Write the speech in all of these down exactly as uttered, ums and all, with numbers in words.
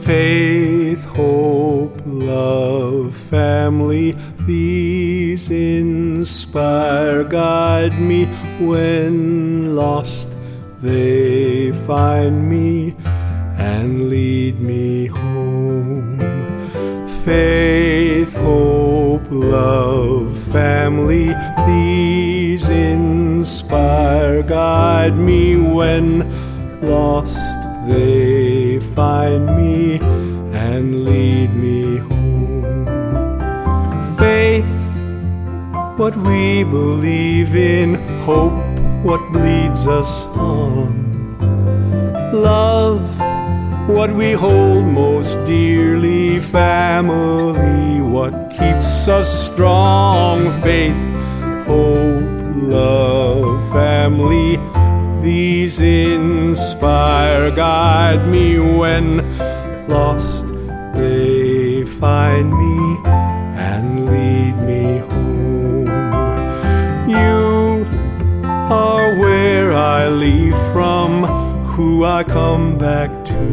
Faith, hope, love, family, these inspire, guide me. When lost, they find me and lead me home. Faith, hope, love, family, these inspire, guide me. When lost, they find me and lead me home. Faith, what we believe in. Hope, what leads us on. Love, what we hold most dearly. Family, what keeps us strong. Faith, hope, love, family, these inspire, guide me. When lost, they find me and lead me home. You are where I leave from, who I come back to.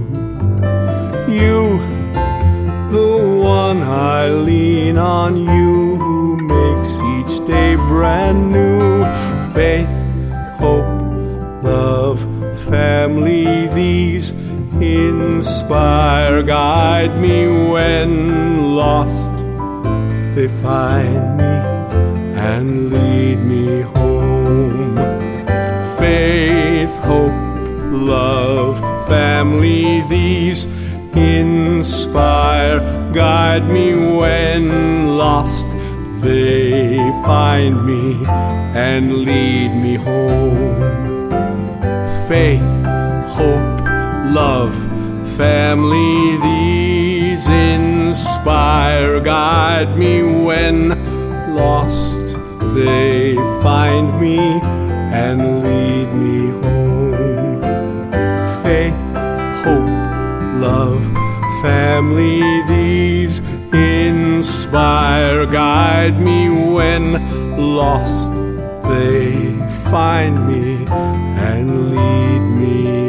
You, the one I lean on. You who makes each day brand new. Faith, hope, love, family, these inspire, guide me. When lost, they find me and lead me home. Faith, hope, love, family, these inspire, guide me. When lost, they find me and lead me home. Faith, hope, love, family, these inspire, guide me. When lost, they find me and lead me home. Faith, hope, love, family, these inspire, guide me. When lost, they find me and lead me